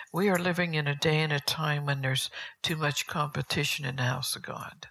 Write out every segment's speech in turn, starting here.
We are living in a day and a time when there's too much competition in the house of God.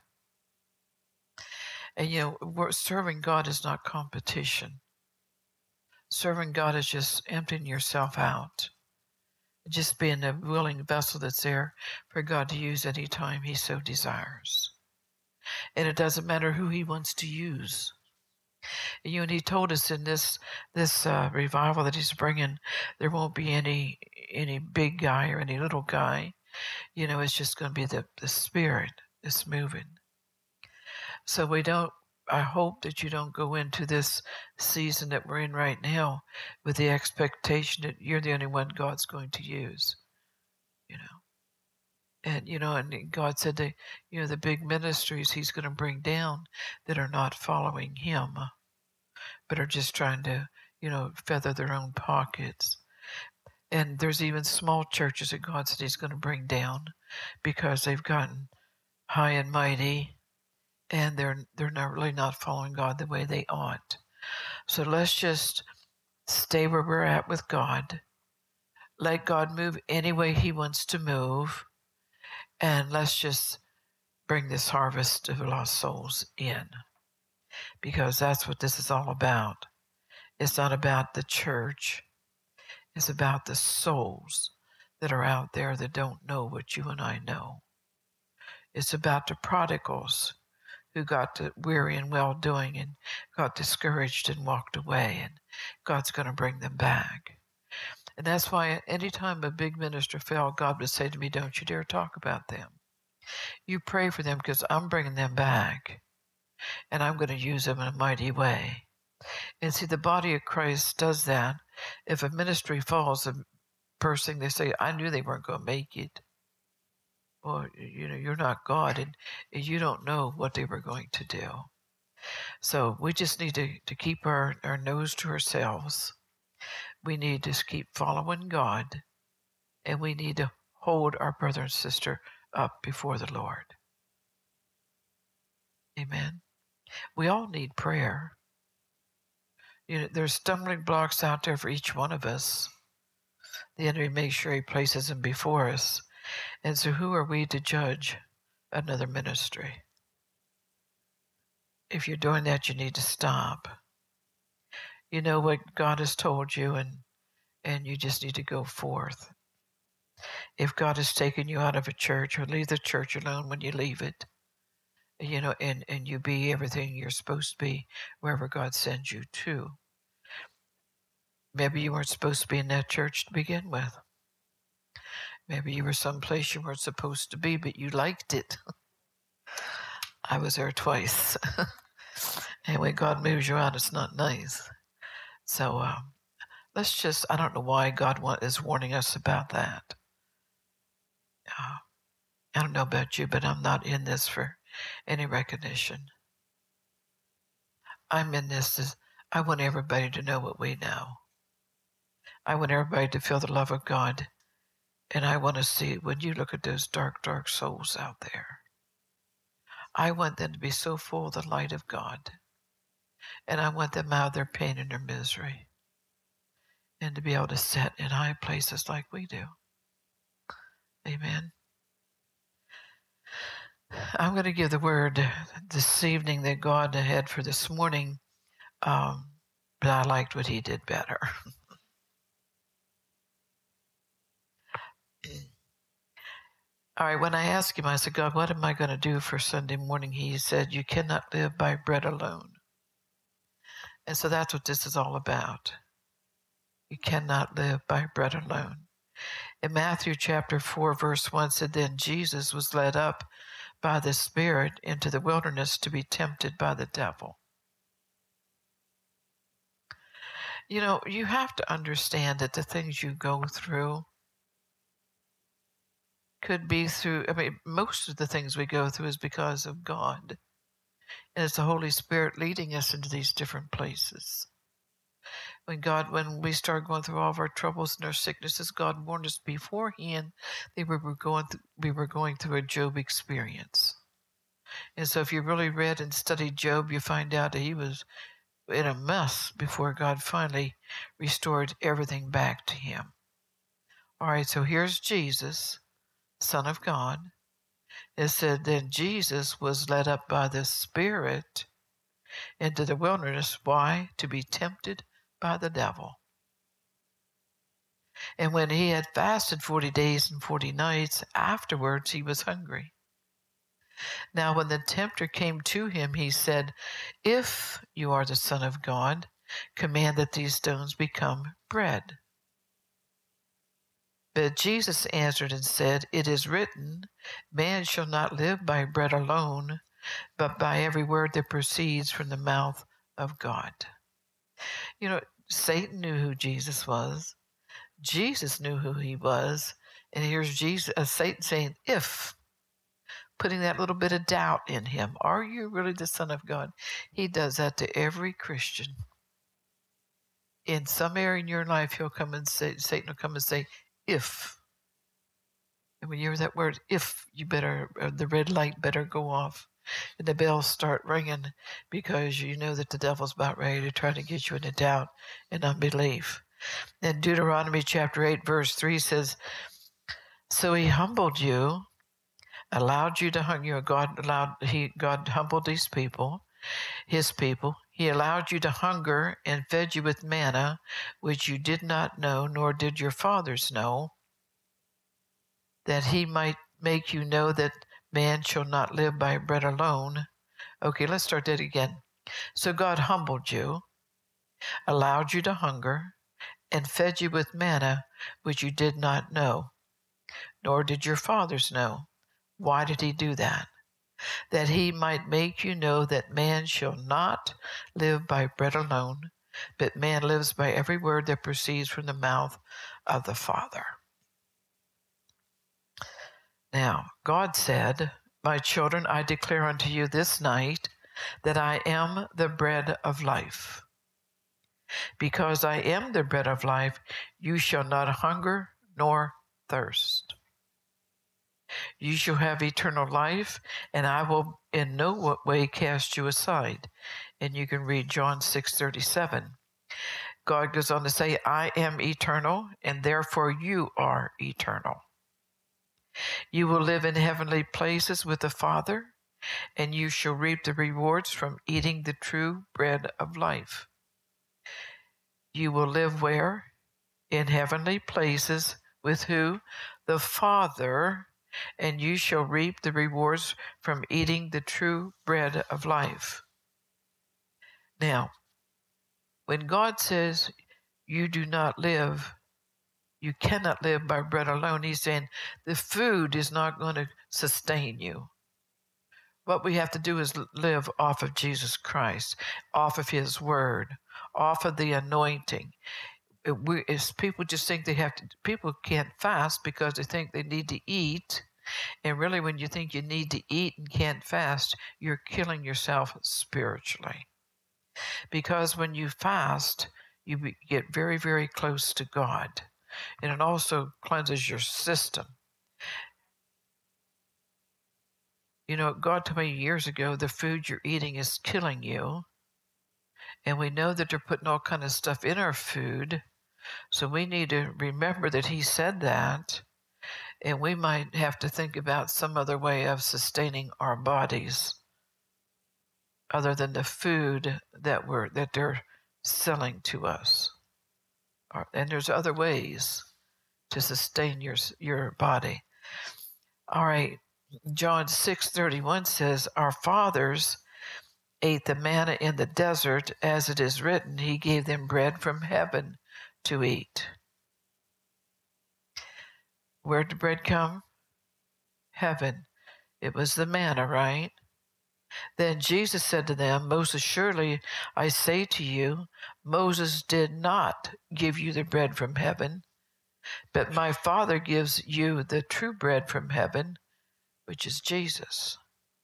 And serving God is not competition. Serving God is just emptying yourself out. Just being a willing vessel that's there for God to use any time He so desires. And it doesn't matter who He wants to use. And He told us in this revival that He's bringing, there won't be any big guy or any little guy. It's just going to be the Spirit that's moving. So I hope that you don't go into this season that we're in right now with the expectation that you're the only one God's going to use. And God said that, the big ministries He's going to bring down that are not following Him, but are just trying to, feather their own pockets. And there's even small churches that God said He's going to bring down because they've gotten high and mighty, and they're not really not following God the way they ought. So let's just stay where we're at with God. Let God move any way He wants to move. And let's just bring this harvest of lost souls in. Because that's what this is all about. It's not about the church. It's about the souls that are out there that don't know what you and I know. It's about the prodigals who got weary in well-doing and got discouraged and walked away. And God's going to bring them back. And that's why anytime a big minister fell, God would say to me, don't you dare talk about them. You pray for them because I'm bringing them back. And I'm going to use them in a mighty way. And see, the body of Christ does that. If a ministry falls, the first thing they say, I knew they weren't going to make it. Well, you're not God, and you don't know what they were going to do. So we just need to keep our nose to ourselves. We need to keep following God, and we need to hold our brother and sister up before the Lord. Amen. We all need prayer. There's stumbling blocks out there for each one of us. The enemy makes sure he places them before us. And so who are we to judge another ministry? If you're doing that, you need to stop. You know what God has told you, and you just need to go forth. If God has taken you out of a church, or leave the church alone when you leave it, and you be everything you're supposed to be wherever God sends you to. Maybe you weren't supposed to be in that church to begin with. Maybe you were someplace you weren't supposed to be, but you liked it. I was there twice. And when God moves you out, it's not nice. So I don't know why God is warning us about that. I don't know about you, but I'm not in this for any recognition. I'm in this I want everybody to know what we know. I want everybody to feel the love of God. And I want to see, when you look at those dark, dark souls out there, I want them to be so full of the light of God. And I want them out of their pain and their misery. And to be able to sit in high places like we do. Amen. I'm going to give the word this evening that God had for this morning, but I liked what He did better. All right, when I asked Him, I said, God, what am I going to do for Sunday morning? He said, you cannot live by bread alone. And so that's what this is all about. You cannot live by bread alone. In Matthew chapter 4, verse 1 said, then Jesus was led up by the Spirit into the wilderness to be tempted by the devil. You have to understand that the things you go through could be most of the things we go through is because of God. And it's the Holy Spirit leading us into these different places. When we start going through all of our troubles and our sicknesses, God warned us beforehand that we were going through a Job experience. And so if you really read and studied Job, you find out that he was in a mess before God finally restored everything back to him. All right, so here's Jesus, Son of God. It said, then Jesus was led up by the Spirit into the wilderness. Why? To be tempted by the devil. And when he had fasted 40 days and 40 nights, afterwards he was hungry. Now when the tempter came to him, he said, if you are the Son of God, command that these stones become bread. But Jesus answered and said, it is written, man shall not live by bread alone, but by every word that proceeds from the mouth of God. You know, Satan knew who Jesus was. Jesus knew who he was. And here's Satan saying, if, putting that little bit of doubt in him, are you really the Son of God? He does that to every Christian. In some area in your life, Satan will come and say, if. And when you hear that word, if, you better, the red light better go off. And the bells start ringing because you know that the devil's about ready to try to get you into doubt and unbelief. And Deuteronomy chapter 8, verse 3 says, so he humbled you, allowed you to hunger. God humbled these people, his people. He allowed you to hunger and fed you with manna, which you did not know, nor did your fathers know, that he might make you know that man shall not live by bread alone. Okay, let's start that again. So God humbled you, allowed you to hunger, and fed you with manna, which you did not know, nor did your fathers know. Why did he do that? That he might make you know that man shall not live by bread alone, but man lives by every word that proceeds from the mouth of the Father. Now, God said, my children, I declare unto you this night that I am the bread of life. Because I am the bread of life, you shall not hunger nor thirst. You shall have eternal life, and I will in no way cast you aside. And you can read John 6:37. God goes on to say, I am eternal, and therefore you are eternal. You will live in heavenly places with the Father, and you shall reap the rewards from eating the true bread of life. You will live where? In heavenly places with who? The Father, and you shall reap the rewards from eating the true bread of life. Now, when God says you do not live, you cannot live by bread alone, he's saying the food is not going to sustain you. What we have to do is live off of Jesus Christ, off of his word, off of the anointing. People just think people can't fast because they think they need to eat. And really, when you think you need to eat and can't fast, you're killing yourself spiritually. Because when you fast, you get very, very close to God. And it also cleanses your system. You know, God told me years ago, the food you're eating is killing you. And we know that they're putting all kind of stuff in our food. So we need to remember that he said that. And we might have to think about some other way of sustaining our bodies other than the food that they're selling to us. And there's other ways to sustain your body. All right, John 6:31 says, our fathers ate the manna in the desert, as it is written, he gave them bread from heaven to eat. Where did bread come? Heaven. It was the manna, right? Then Jesus said to them, most assuredly I say to you, Moses did not give you the bread from heaven, but my Father gives you the true bread from heaven, which is Jesus.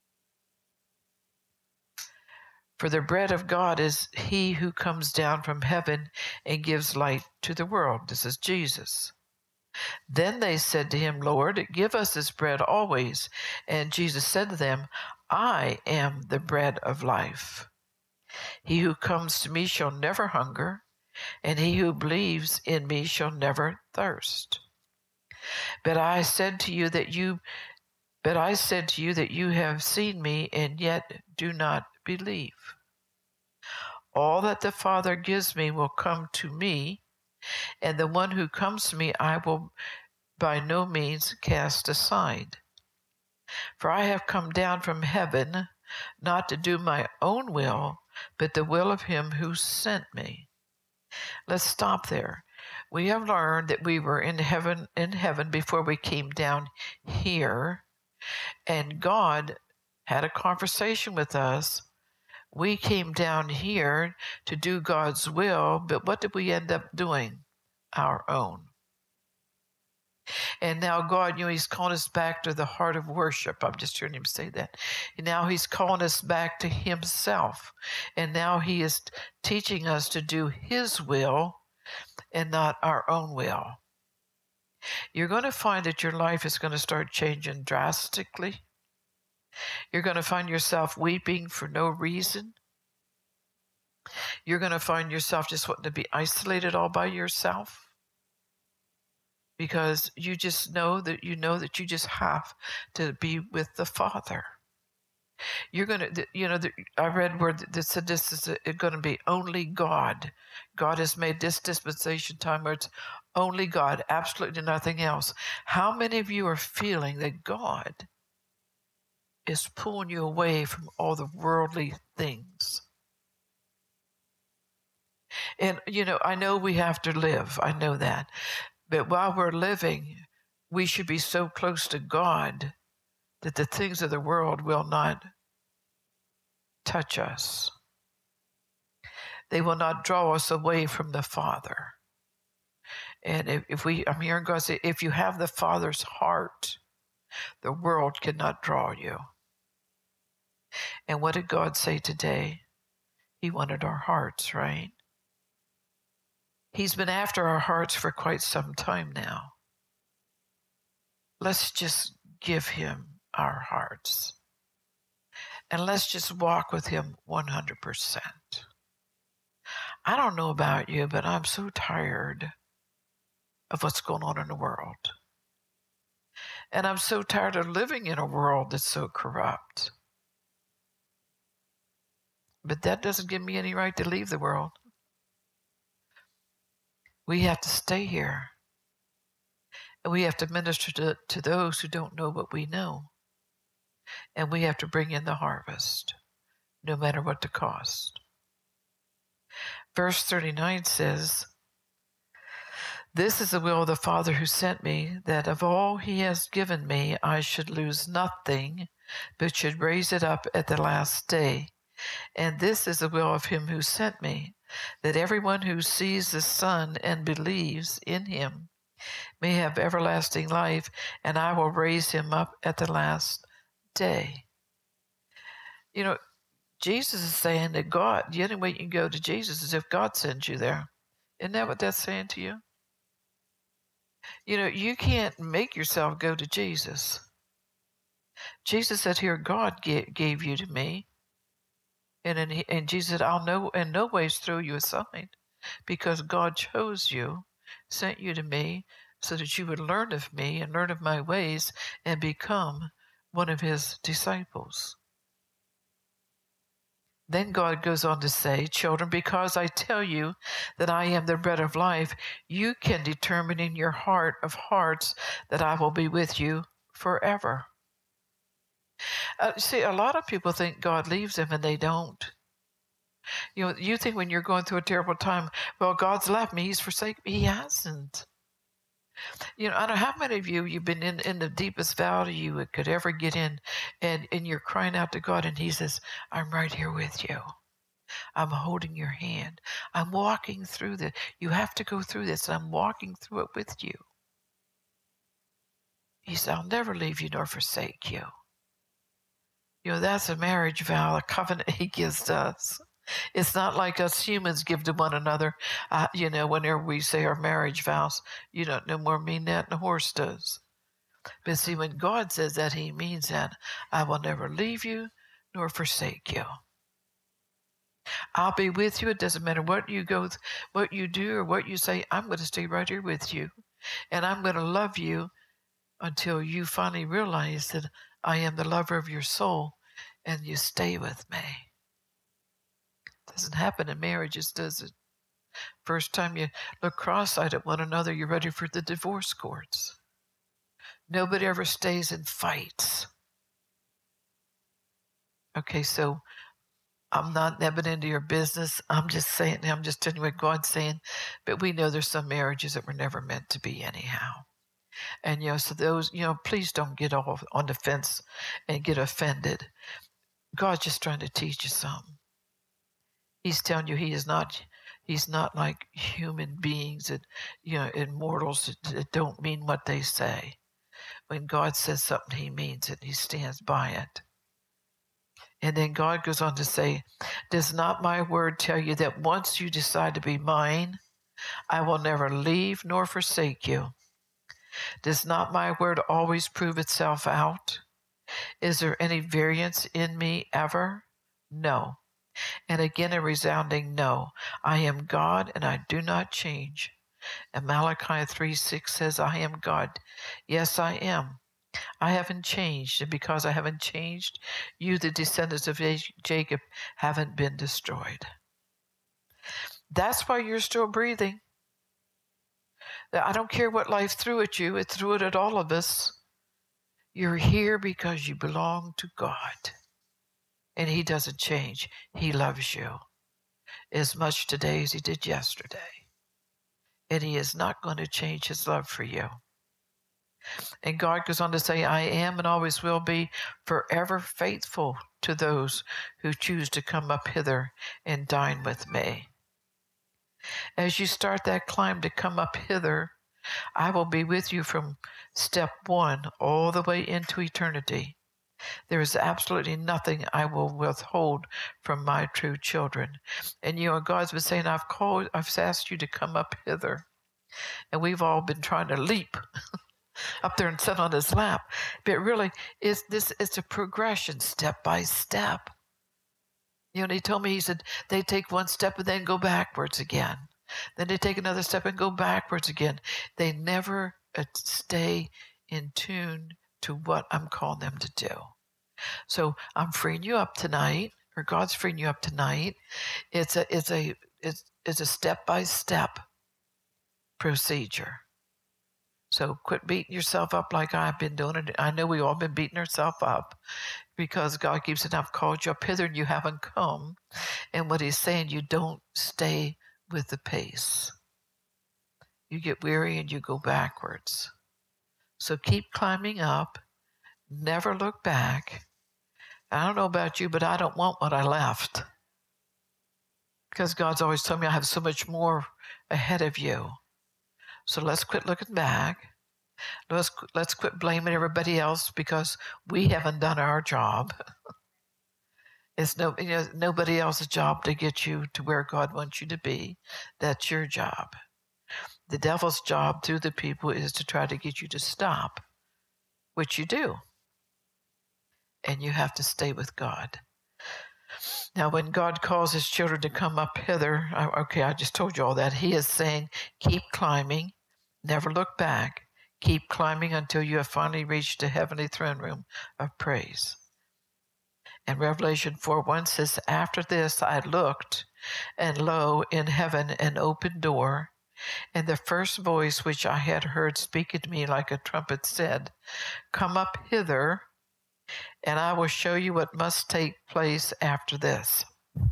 For the bread of God is he who comes down from heaven and gives light to the world. This is Jesus. Then they said to him, Lord, give us this bread always. And Jesus said to them, I am the bread of life. He who comes to me shall never hunger, and he who believes in me shall never thirst. But I said to you that you have seen me and yet do not believe. All that the Father gives me will come to me, and the one who comes to me I will by no means cast aside. For I have come down from heaven, not to do my own will, but the will of him who sent me. Let's stop there. We have learned that we were in heaven before we came down here, and God had a conversation with us. We came down here to do God's will, but what did we end up doing? Our own. And now God, he's calling us back to the heart of worship. I'm just hearing him say that. And now he's calling us back to himself. And now he is teaching us to do his will and not our own will. You're going to find that your life is going to start changing drastically. You're going to find yourself weeping for no reason. You're going to find yourself just wanting to be isolated all by yourself, because you just know that you just have to be with the Father. You're going to, I read where that said this is going to be only God. God has made this dispensation time where it's only God, absolutely nothing else. How many of you are feeling that God is pulling you away from all the worldly things? And, I know we have to live. I know that. But while we're living, we should be so close to God that the things of the world will not touch us. They will not draw us away from the Father. And I'm hearing God say, if you have the Father's heart, the world cannot draw you. And what did God say today? He wanted our hearts, right? He's been after our hearts for quite some time now. Let's just give him our hearts. And let's just walk with him 100%. I don't know about you, but I'm so tired of what's going on in the world. And I'm so tired of living in a world that's so corrupt. But that doesn't give me any right to leave the world. We have to stay here. And we have to minister to those who don't know what we know. And we have to bring in the harvest, no matter what the cost. Verse 39 says, "This is the will of the Father who sent me, that of all he has given me I should lose nothing, but should raise it up at the last day. And this is the will of him who sent me, that everyone who sees the Son and believes in him may have everlasting life, and I will raise him up at the last day." Jesus is saying that God, the only way you can go to Jesus is if God sends you there. Isn't that what that's saying to you? You can't make yourself go to Jesus. Jesus said here, God gave you to me. And Jesus said, I'll in no ways throw you aside, because God chose you, sent you to me, so that you would learn of me and learn of my ways and become one of his disciples. Then God goes on to say, "Children, because I tell you that I am the bread of life, you can determine in your heart of hearts that I will be with you forever." See, a lot of people think God leaves them, and they don't. You think when you're going through a terrible time, well, God's left me, he's forsaken me. He hasn't. I don't know how many of you've been in the deepest valley you could ever get in, and you're crying out to God, and he says, I'm right here with you. I'm holding your hand. I'm walking through this. You have to go through this. I'm walking through it with you. He said, I'll never leave you nor forsake you. That's a marriage vow, a covenant he gives to us. It's not like us humans give to one another. Whenever we say our marriage vows, you don't no more mean that than a horse does. But see, when God says that, he means that. I will never leave you nor forsake you. I'll be with you. It doesn't matter what you do or what you say. I'm going to stay right here with you. And I'm going to love you until you finally realize that I am the lover of your soul and you stay with me. Doesn't happen in marriages, does it? First time you look cross-eyed at one another, you're ready for the divorce courts. Nobody ever stays in fights. Okay, so I'm not nebbing into your business. I'm just saying, I'm just telling you what God's saying. But we know there's some marriages that were never meant to be anyhow. And, so those, please don't get off on the fence and get offended. God's just trying to teach you something. He's telling you he's not like human beings that, immortals that don't mean what they say. When God says something, he means it. He stands by it. And then God goes on to say, does not my word tell you that once you decide to be mine, I will never leave nor forsake you? Does not my word always prove itself out? Is there any variance in me ever? No. And again, a resounding no. I am God and I do not change. And Malachi 3:6 says, I am God. Yes, I am. I haven't changed. And because I haven't changed, you, the descendants of Jacob, haven't been destroyed. That's why you're still breathing. I don't care what life threw at you. It threw it at all of us. You're here because you belong to God. And he doesn't change. He loves you as much today as he did yesterday. And he is not going to change his love for you. And God goes on to say, I am and always will be forever faithful to those who choose to come up hither and dine with me. As you start that climb to come up hither, I will be with you from step one all the way into eternity. There is absolutely nothing I will withhold from my true children. And God's been saying, I've asked you to come up hither. And we've all been trying to leap up there and sit on his lap. But really, it's a progression, step by step. He told me, he said, they take one step and then go backwards again. Then they take another step and go backwards again. They never stay in tune to what I'm calling them to do. So I'm freeing you up tonight, or God's freeing you up tonight. It's a step-by-step procedure. So quit beating yourself up like I've been doing it. I know we've all been beating ourselves up because God keeps saying, I've called you up hither and you haven't come. And what he's saying, you don't stay with the pace. You get weary and you go backwards. So keep climbing up. Never look back. I don't know about you, but I don't want what I left. Because God's always told me I have so much more ahead of you. So let's quit looking back. Let's quit blaming everybody else because we haven't done our job. It's nobody else's job to get you to where God wants you to be. That's your job. The devil's job through the people is to try to get you to stop, which you do. And you have to stay with God. Now, when God calls his children to come up hither, I just told you all that. He is saying, keep climbing, never look back. Keep climbing until you have finally reached the heavenly throne room of praise. And Revelation 4:1 says, after this I looked, and lo, in heaven an open door, and the first voice which I had heard speaking to me like a trumpet said, come up hither, and I will show you what must take place after this.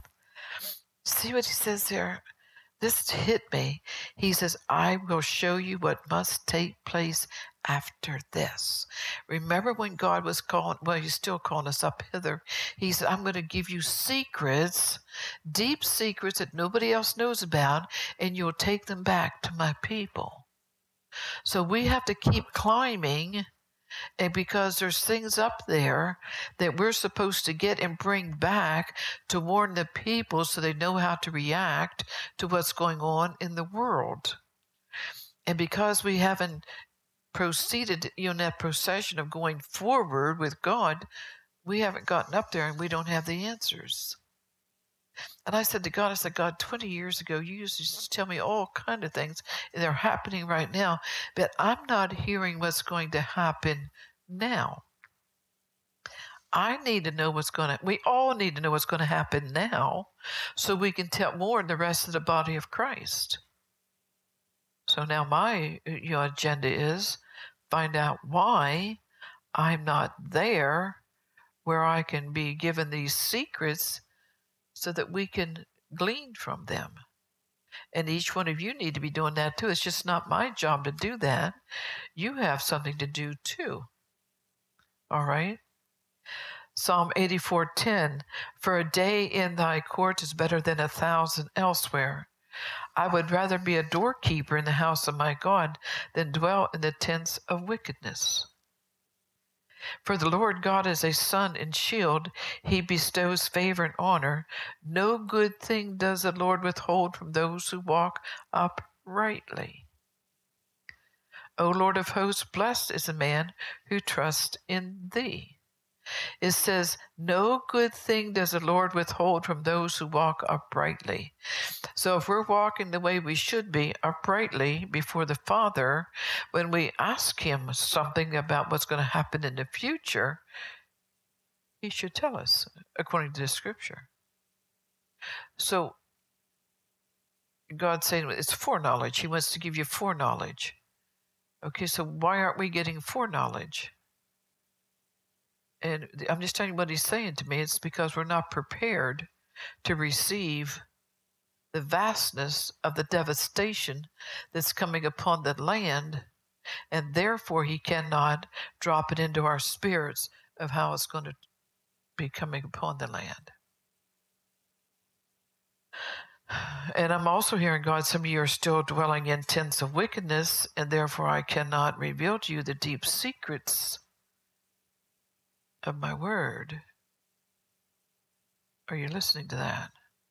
See what he says there? This hit me. He says, I will show you what must take place after this. Remember when God was calling, well, he's still calling us up hither. He said, I'm going to give you secrets, deep secrets that nobody else knows about, and you'll take them back to my people. So we have to keep climbing. And because there's things up there that we're supposed to get and bring back to warn the people so they know how to react to what's going on in the world. And because we haven't proceeded in that procession of going forward with God, we haven't gotten up there and we don't have the answers. And I said to God, I said, God, 20 years ago, you used to tell me all kind of things, and they're happening right now, but I'm not hearing what's going to happen now. I need to know we all need to know what's going to happen now so we can tell more in the rest of the body of Christ. So now my agenda is find out why I'm not there where I can be given these secrets so that we can glean from them. And each one of you need to be doing that too. It's just not my job to do that. You have something to do too. All right? Psalm 84:10, for a day in thy court is better than 1,000 elsewhere. I would rather be a doorkeeper in the house of my God than dwell in the tents of wickedness. For the Lord God is a sun and shield. He bestows favor and honor. No good thing does the Lord withhold from those who walk uprightly. O Lord of hosts, blessed is the man who trusts in thee. It says, no good thing does the Lord withhold from those who walk uprightly. So if we're walking the way we should be, uprightly before the Father, when we ask him something about what's going to happen in the future, he should tell us according to the scripture. So God's saying it's foreknowledge. He wants to give you foreknowledge. Okay, so why aren't we getting foreknowledge? And I'm just telling you what he's saying to me. It's because we're not prepared to receive the vastness of the devastation that's coming upon the land, and therefore he cannot drop it into our spirits of how it's going to be coming upon the land. And I'm also hearing God, some of you are still dwelling in tents of wickedness, and therefore I cannot reveal to you the deep secrets of my word. Are you listening to that?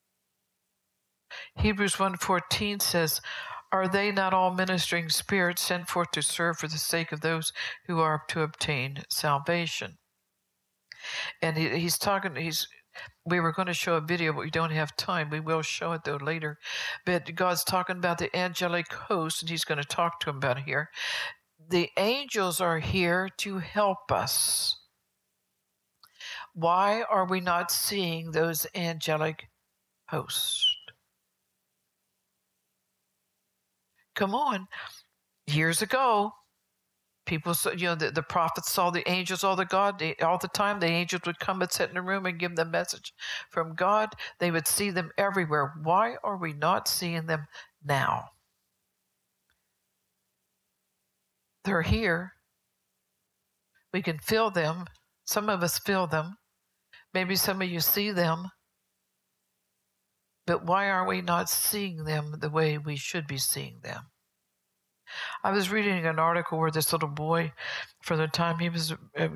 Hebrews 1:14 says, are they not all ministering spirits sent forth to serve for the sake of those who are to obtain salvation? And we were going to show a video, but we don't have time. We will show it though later. But God's talking about the angelic host, and he's going to talk to him about it here. The angels are here to help us. Why are we not seeing those angelic hosts? Come on. Years ago, people saw, the prophets saw the angels all the time. The angels would come and sit in a room and give them a message from God. They would see them everywhere. Why are we not seeing them now? They're here. We can feel them. Some of us feel them. Maybe some of you see them. But why are we not seeing them the way we should be seeing them? I was reading an article where this little boy, from the time he was,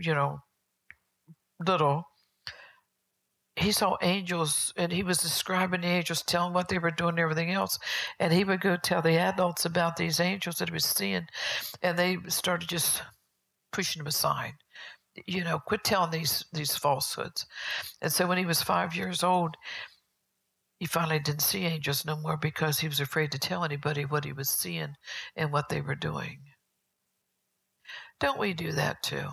little, he saw angels, and he was describing the angels, telling what they were doing and everything else. And he would go tell the adults about these angels that he was seeing, and they started just pushing him aside. Quit telling these falsehoods. And so when he was 5 years old, he finally didn't see angels no more because he was afraid to tell anybody what he was seeing and what they were doing. Don't we do that too?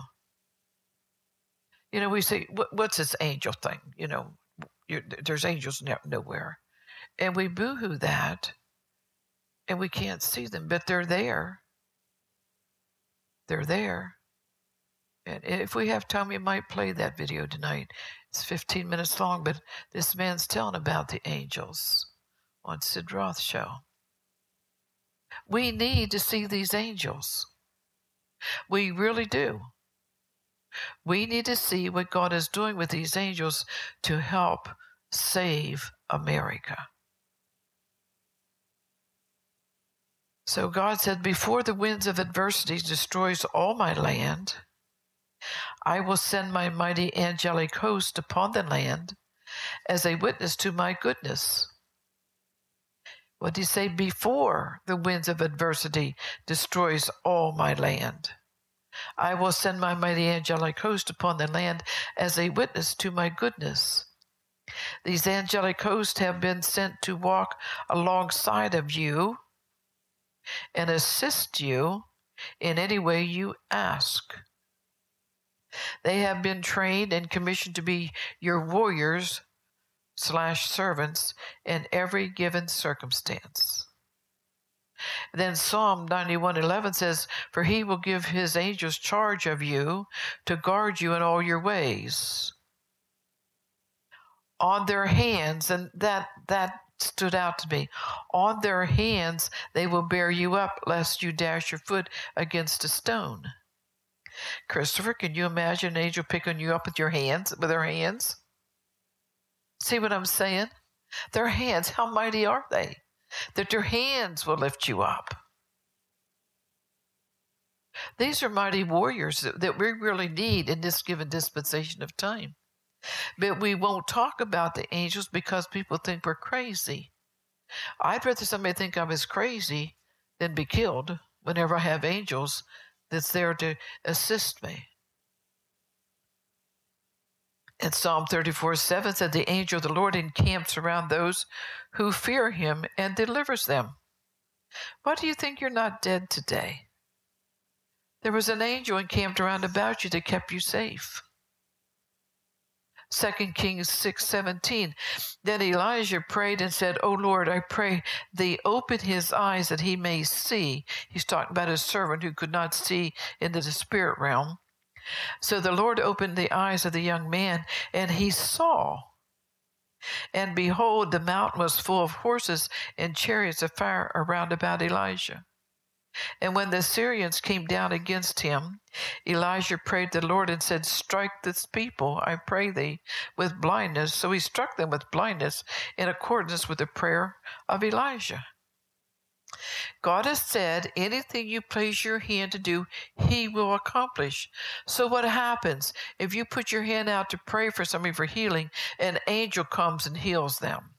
We say, what's this angel thing? There's angels nowhere. And we boo-hoo that, and we can't see them, but they're there. They're there. And if we have time, we might play that video tonight. It's 15 minutes long, but this man's telling about the angels on Sid Roth show. We need to see these angels. We really do. We need to see what God is doing with these angels to help save America. So God said, before the winds of adversity destroys all my land, I will send my mighty angelic host upon the land as a witness to my goodness. What did he say? Before the winds of adversity destroys all my land, I will send my mighty angelic host upon the land as a witness to my goodness. These angelic hosts have been sent to walk alongside of you and assist you in any way you ask. They have been trained and commissioned to be your warriors/servants in every given circumstance. Then Psalm 91:11 says, "For he will give his angels charge of you to guard you in all your ways." On their hands, and that stood out to me. On their hands they will bear you up, lest you dash your foot against a stone. Christopher, can you imagine an angel picking you up with their hands? See what I'm saying? Their hands, how mighty are they? That their hands will lift you up. These are mighty warriors that we really need in this given dispensation of time. But we won't talk about the angels because people think we're crazy. I'd rather somebody think I was crazy than be killed whenever I have angels that's there to assist me. And Psalm 34:7 said, "The angel of the Lord encamps around those who fear him and delivers them." Why do you think you're not dead today? There was an angel encamped around about you that kept you safe. 2 Kings 6:17. Then Elijah prayed and said, "O Lord, I pray thee open his eyes that he may see." He's talking about his servant who could not see into the spirit realm. So the Lord opened the eyes of the young man, and he saw. And behold, the mountain was full of horses and chariots of fire around about Elijah. And when the Syrians came down against him, Elijah prayed to the Lord and said, "Strike this people, I pray thee, with blindness." So he struck them with blindness in accordance with the prayer of Elijah. God has said, anything you place your hand to do, he will accomplish. So what happens if you put your hand out to pray for somebody for healing, an angel comes and heals them?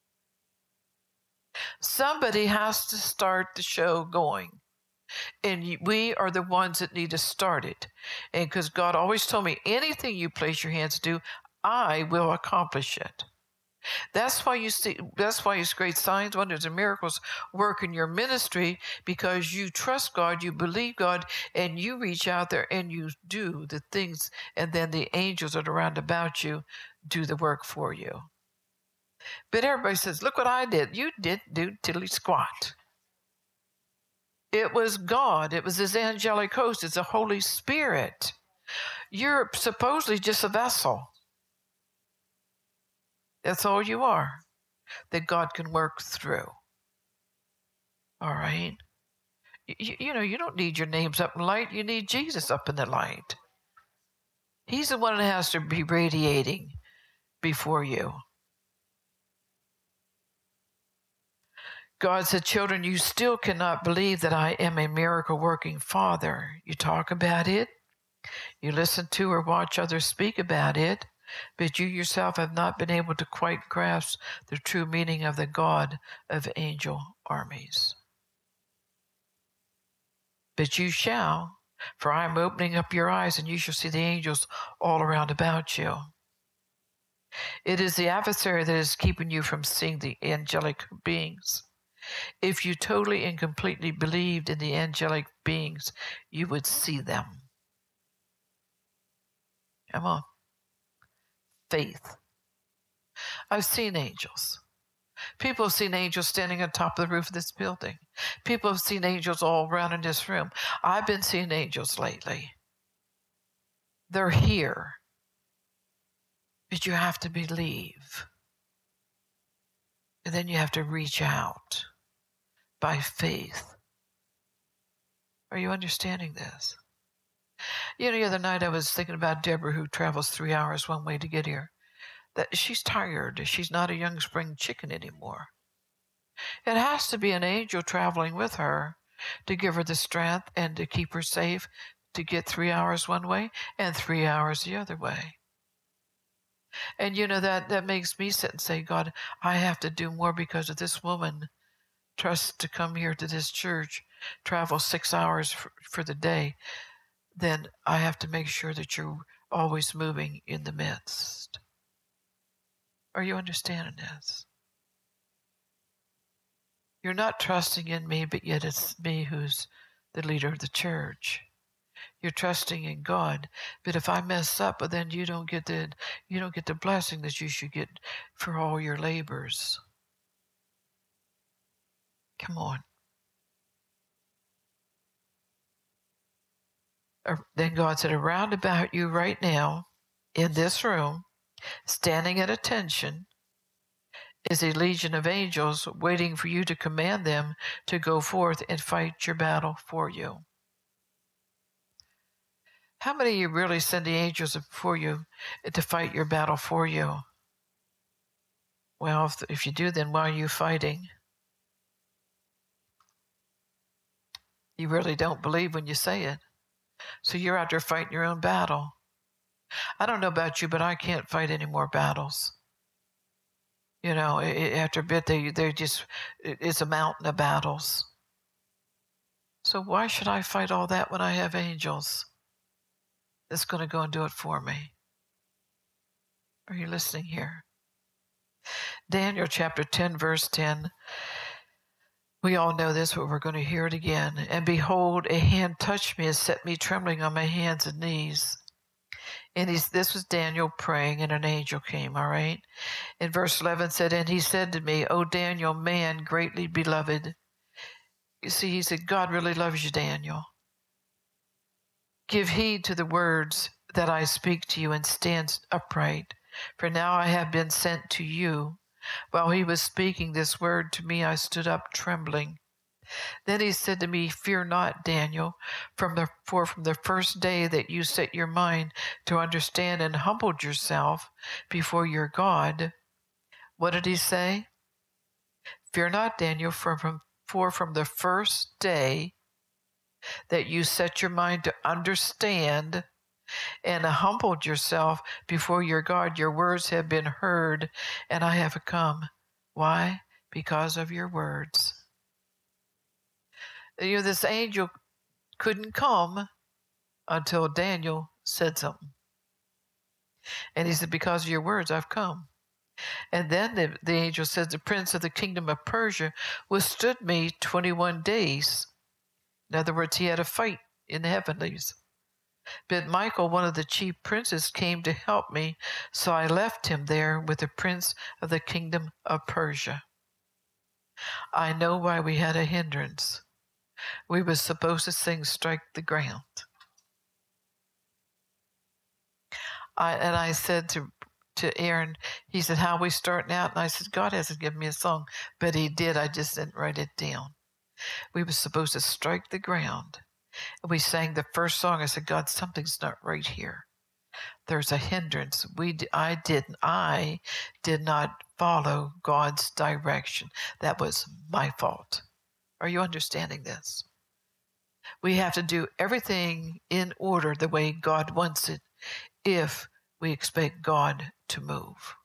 Somebody has to start the show going. And we are the ones that need to start it. And because God always told me, anything you place your hands to do, I will accomplish it. That's why you great signs, wonders, and miracles work in your ministry, because you trust God, you believe God, and you reach out there and you do the things, and then the angels that are around about you do the work for you. But everybody says, "Look what I did." You didn't do tiddly squat. It was God. It was his angelic host. It's the Holy Spirit. You're supposedly just a vessel. That's all you are that God can work through. All right? You don't need your names up in light. You need Jesus up in the light. He's the one that has to be radiating before you. God said, "Children, you still cannot believe that I am a miracle-working Father." You talk about it, you listen to or watch others speak about it, but you yourself have not been able to quite grasp the true meaning of the God of angel armies. But you shall, for I am opening up your eyes, and you shall see the angels all around about you. It is the adversary that is keeping you from seeing the angelic beings. If you totally and completely believed in the angelic beings, you would see them. Come on. Faith. I've seen angels. People have seen angels standing on top of the roof of this building. People have seen angels all around in this room. I've been seeing angels lately. They're here. But you have to believe. And then you have to reach out by faith. Are you understanding this? The other night I was thinking about Deborah, who travels 3 hours one way to get here. That she's tired. She's not a young spring chicken anymore. It has to be an angel traveling with her to give her the strength and to keep her safe to get 3 hours one way and 3 hours the other way. And that makes me sit and say, "God, I have to do more because of this woman trusts to come here to this church, travel 6 hours for the day. Then I have to make sure that you're always moving in the midst." Are you understanding this? You're not trusting in me, but yet it's me who's the leader of the church. You're trusting in God, but if I mess up, well, then you don't get the blessing that you should get for all your labors. Come on. Then God said, around about you right now, in this room, standing at attention, is a legion of angels waiting for you to command them to go forth and fight your battle for you. How many of you really send the angels before you to fight your battle for you? Well, if you do, then why are you fighting? You really don't believe when you say it. So you're out there fighting your own battle. I don't know about you, but I can't fight any more battles. You know, after a bit, it's a mountain of battles. So why should I fight all that when I have angels that's going to go and do it for me? Are you listening here? Daniel chapter 10, verse 10. We all know this, but we're going to hear it again. And behold, a hand touched me and set me trembling on my hands and knees. And this was Daniel praying, and an angel came, all right? And verse 11 said, and he said to me, O Daniel, man greatly beloved. You see, he said, God really loves you, Daniel. Give heed to the words that I speak to you and stand upright, for now I have been sent to you. While he was speaking this word to me, I stood up trembling. Then he said to me, fear not, Daniel, for from the first day that you set your mind to understand and humbled yourself before your God. What did he say? Fear not, Daniel, for from the first day that you set your mind to understand and humbled yourself before your God, your words have been heard, and I have come. Why? Because of your words. You know, this angel couldn't come until Daniel said something. And he said, because of your words, I've come. And then the angel says, the prince of the kingdom of Persia withstood me 21 days. In other words, he had a fight in the heavenlies. But Michael, one of the chief princes, came to help me, so I left him there with the prince of the kingdom of Persia. I know why we had a hindrance. We were supposed to sing Strike the Ground. I said to Aaron, he said, how are we starting out? And I said, God hasn't given me a song, but he did. I just didn't write it down. We were supposed to strike the ground. We sang the first song. I said, God, something's not right here. There's a hindrance. I did not follow God's direction. That was my fault. Are you understanding this? We have to do everything in order the way God wants it if we expect God to move.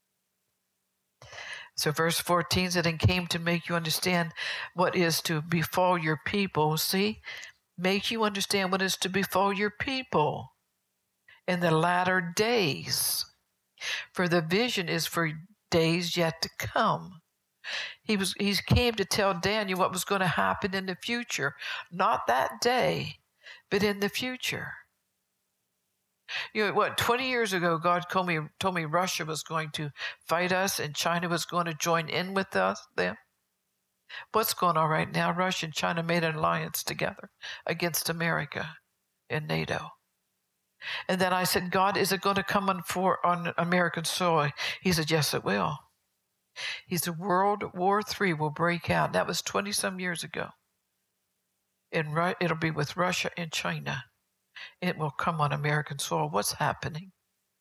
So verse 14 said, and came to make you understand what is to befall your people. See? Make you understand what is to befall your people in the latter days. For the vision is for days yet to come. He came to tell Daniel what was going to happen in the future. Not that day, but in the future. You know, 20 years ago, God told me Russia was going to fight us and China was going to join in with us then. What's going on right now? Russia and China made an alliance together against America and NATO. And then I said, God, is it going to come on American soil? He said, yes, it will. He said, World War III will break out. That was 20-some years ago. And it'll be with Russia and China. It will come on American soil. What's happening?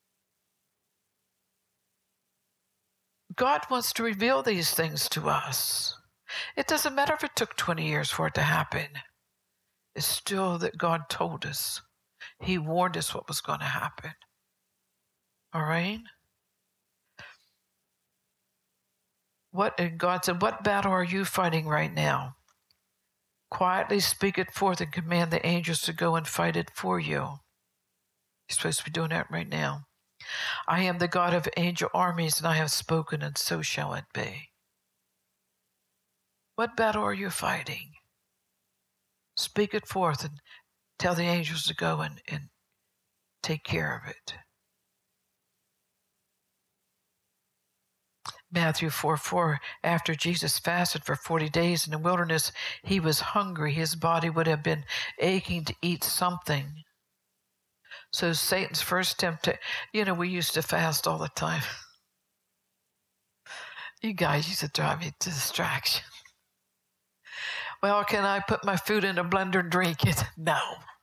God wants to reveal these things to us. It doesn't matter if it took 20 years for it to happen. It's still that God told us. He warned us what was going to happen. All right? And God said, what battle are you fighting right now? Quietly speak it forth and command the angels to go and fight it for you. You're supposed to be doing that right now. I am the God of angel armies, and I have spoken, and so shall it be. What battle are you fighting? Speak it forth and tell the angels to go and take care of it. Matthew 4:4, after Jesus fasted for 40 days in the wilderness, he was hungry. His body would have been aching to eat something. So Satan's first temptation, we used to fast all the time. You guys used to drive me to distraction. Well, can I put my food in a blender and drink it? No.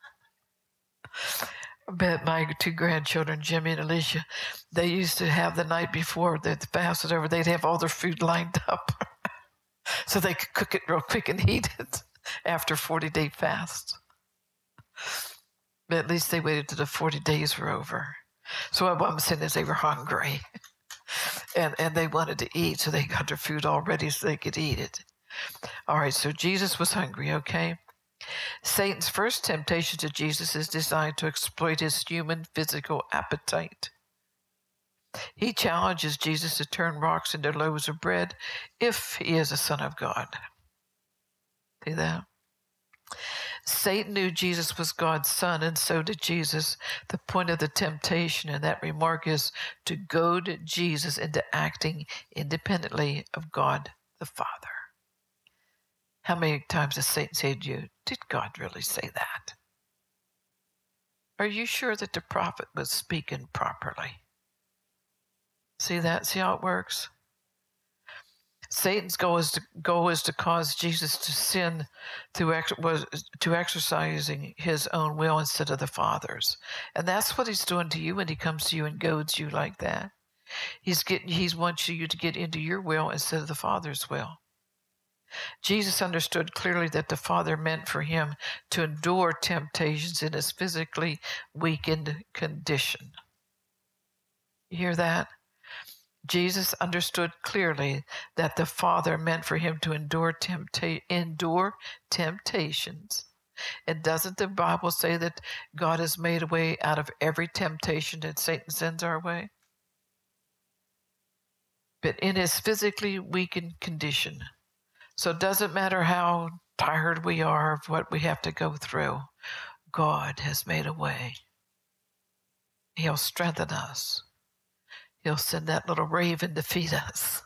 But my two grandchildren, Jimmy and Alicia, they used to have the night before the fast was over, they'd have all their food lined up so they could cook it real quick and eat it after 40-day fast. But at least they waited till the 40 days were over. So what I'm saying is they were hungry and they wanted to eat, so they got their food all ready so they could eat it. All right, so Jesus was hungry, okay? Satan's first temptation to Jesus is designed to exploit his human physical appetite. He challenges Jesus to turn rocks into loaves of bread if he is a son of God. See that? Satan knew Jesus was God's son, and so did Jesus. The point of the temptation in that remark is to goad Jesus into acting independently of God the Father. How many times has Satan said to you, did God really say that? Are you sure that the prophet was speaking properly? See that? See how it works? Satan's goal is to cause Jesus to sin through exercising his own will instead of the Father's. And that's what he's doing to you when he comes to you and goads you like that. He wants you to get into your will instead of the Father's will. Jesus understood clearly that the Father meant for him to endure temptations in his physically weakened condition. You hear that? Jesus understood clearly that the Father meant for him to endure temptations. And doesn't the Bible say that God has made a way out of every temptation that Satan sends our way? But in his physically weakened condition. So it doesn't matter how tired we are of what we have to go through. God has made a way. He'll strengthen us. He'll send that little raven to feed us.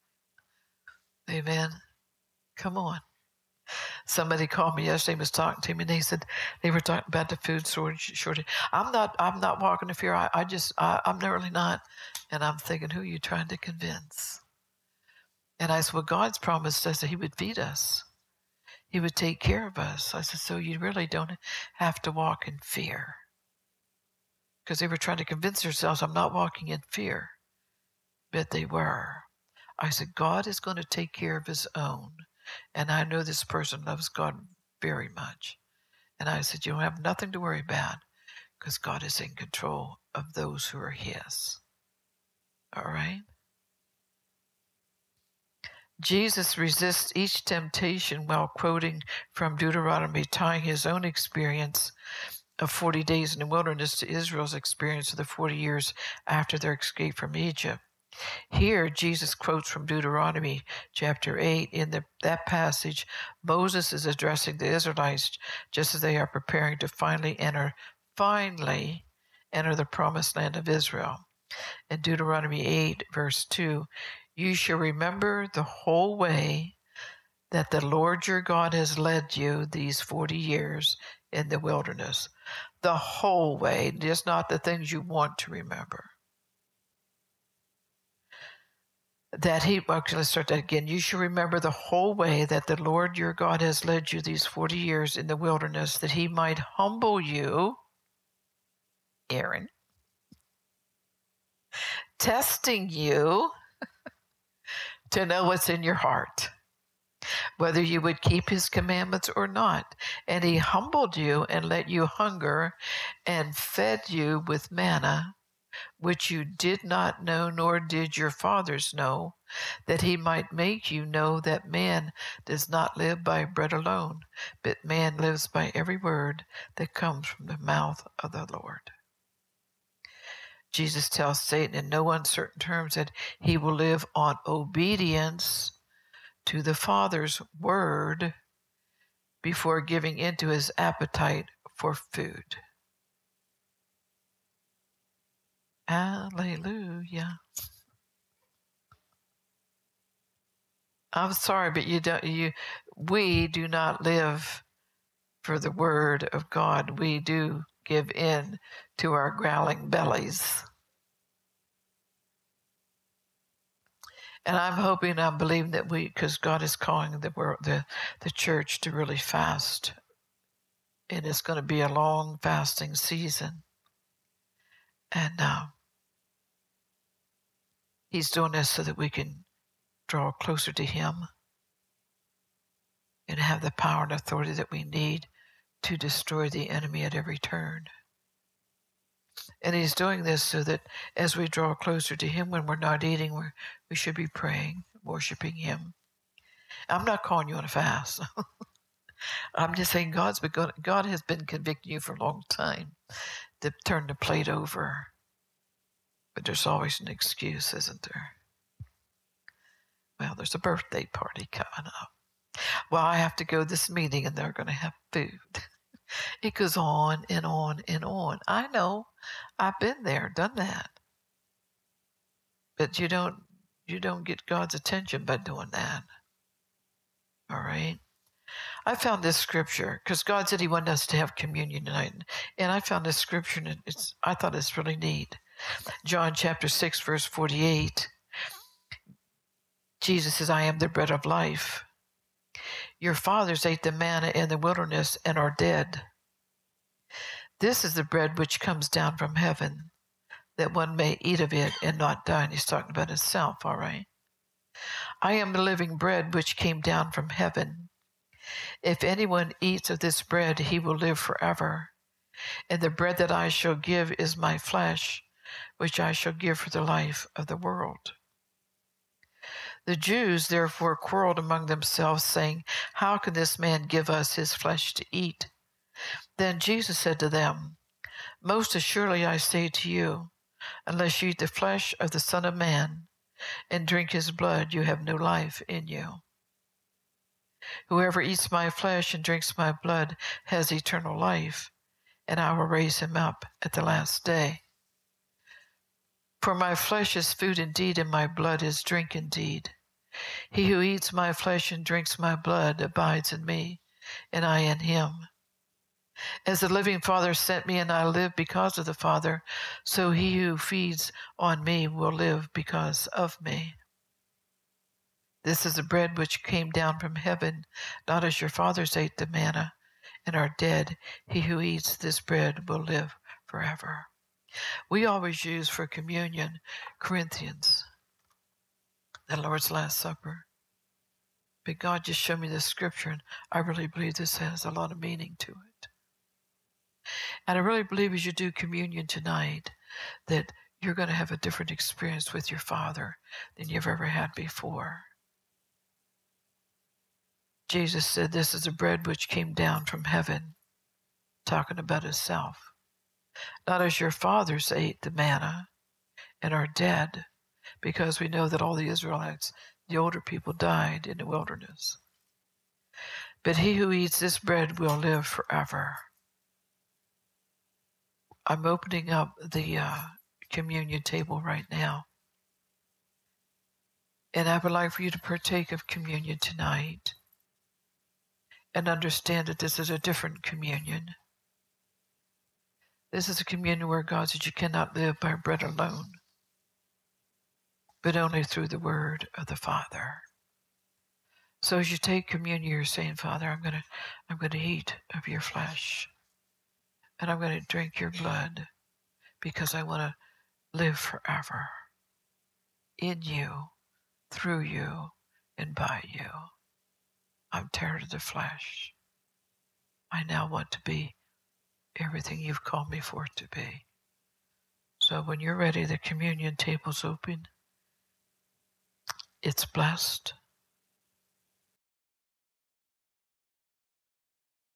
Amen. Come on. Somebody called me yesterday, was talking to me, and they said they were talking about the food shortage. I'm not walking in fear. I'm really not. And I'm thinking, who are you trying to convince? And I said, well, God's promised us that he would feed us. He would take care of us. I said, so you really don't have to walk in fear. Because they were trying to convince themselves I'm not walking in fear. But they were. I said, God is going to take care of his own. And I know this person loves God very much. And I said, you don't have nothing to worry about because God is in control of those who are his. All right? Jesus resists each temptation while quoting from Deuteronomy, tying his own experience of 40 days in the wilderness to Israel's experience of the 40 years after their escape from Egypt. Here, Jesus quotes from Deuteronomy chapter 8. In that passage, Moses is addressing the Israelites just as they are preparing to finally enter the promised land of Israel. In Deuteronomy 8, verse 2, you shall remember the whole way that the Lord your God has led you these 40 years in the wilderness. The whole way, just not the things you want to remember. Let's start that again. You shall remember the whole way that the Lord your God has led you these 40 years in the wilderness, that he might humble you, Aaron, testing you to know what's in your heart, whether you would keep his commandments or not. And he humbled you and let you hunger and fed you with manna, which you did not know, nor did your fathers know, that he might make you know that man does not live by bread alone, but man lives by every word that comes from the mouth of the Lord. Jesus tells Satan in no uncertain terms that he will live on obedience to the Father's word before giving into his appetite for food. Hallelujah. I'm sorry, but we do not live for the word of God. We do give in to our growling bellies. And I'm hoping, I'm believing that because God is calling the church to really fast. And it's going to be a long fasting season. And he's doing this so that we can draw closer to him and have the power and authority that we need to destroy the enemy at every turn. And he's doing this so that as we draw closer to him, when we're not eating, we should be praying, worshiping him. I'm not calling you on a fast. I'm just saying God has been convicting you for a long time to turn the plate over. But there's always an excuse, isn't there? Well, there's a birthday party coming up. Well, I have to go to this meeting and they're going to have food. It goes on and on and on. I know. I've been there, done that. But you don't get God's attention by doing that. All right? I found this scripture because God said he wanted us to have communion tonight. And I found this scripture and I thought it's really neat. John chapter 6, verse 48. Jesus says, I am the bread of life. Your fathers ate the manna in the wilderness and are dead. This is the bread which comes down from heaven, that one may eat of it and not die. And he's talking about himself, all right? I am the living bread which came down from heaven. If anyone eats of this bread, he will live forever. And the bread that I shall give is my flesh, which I shall give for the life of the world. The Jews therefore quarreled among themselves, saying, how can this man give us his flesh to eat? Then Jesus said to them, most assuredly I say to you, unless you eat the flesh of the Son of Man and drink his blood, you have no life in you. Whoever eats my flesh and drinks my blood has eternal life, and I will raise him up at the last day. For my flesh is food indeed, and my blood is drink indeed. He who eats my flesh and drinks my blood abides in me, and I in him. As the living Father sent me, and I live because of the Father, so he who feeds on me will live because of me. This is the bread which came down from heaven, not as your fathers ate the manna and are dead. He who eats this bread will live forever. We always use for communion Corinthians, the Lord's Last Supper. But God just showed me this scripture, and I really believe this has a lot of meaning to it. And I really believe as you do communion tonight that you're going to have a different experience with your Father than you've ever had before. Jesus said, this is the bread which came down from heaven, talking about himself. Not as your fathers ate the manna and are dead, because we know that all the Israelites, the older people, died in the wilderness. But he who eats this bread will live forever. I'm opening up the communion table right now. And I would like for you to partake of communion tonight and understand that this is a different communion. This is a communion where God said you cannot live by bread alone, but only through the word of the Father. So as you take communion, you're saying, Father, I'm going to eat of your flesh, and I'm going to drink your blood, because I want to live forever in you, through you, and by you. I'm tired of the flesh. I now want to be everything you've called me for it to be. So when you're ready, the communion table's open. It's blessed.